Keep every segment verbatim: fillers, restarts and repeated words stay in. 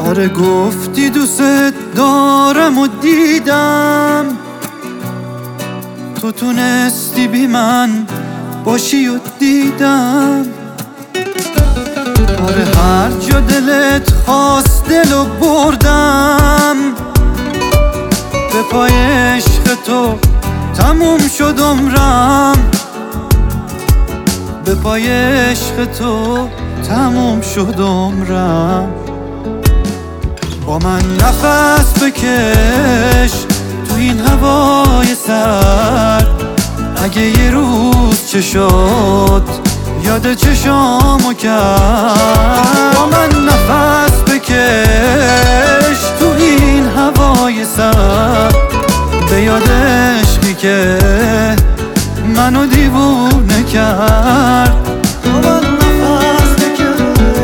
آره گفتی دوست دارم و دیدم، تو تونستی بی من باشی و دیدم. آره هر جا دلت خواست دلو بردم، به پای عشق تو تموم شد عمرم، به پای عشق تو تموم شد عمرم. با من نفس بکش تو این هوای سرد، اگه یه روز چه شد یاد چشامو کرد. با من نفس بکش تو این هوای سرد، به یاد عشقی که منو دیوونه کرد. با من نفس بکش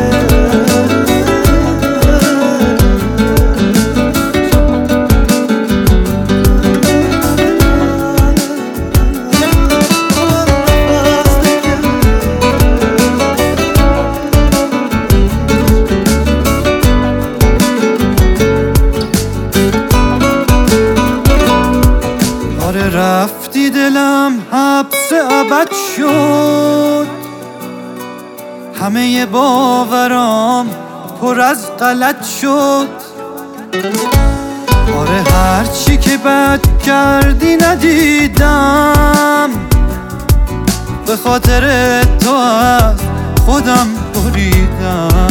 رفتی دلم حبس ابد شد، همه باورام پر از غلط شد. آره هرچی که بد کردی ندیدم، به خاطر تو از خودم بریدم،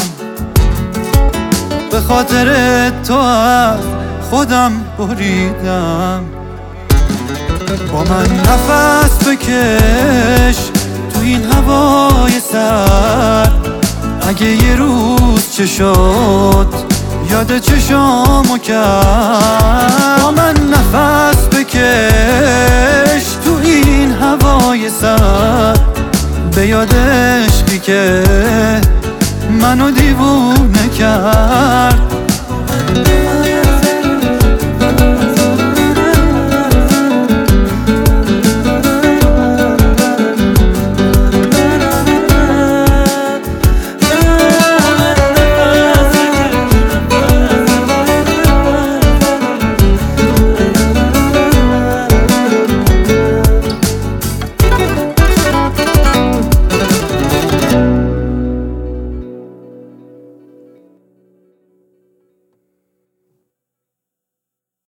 به خاطر تو از خودم بریدم. با من نفس بکش تو این هوای سرد، اگه یه روز چه شد یاد چشامو کرد. با من نفس بکش تو این هوای سرد، به یاد عشقی که منو دیوونه کرد.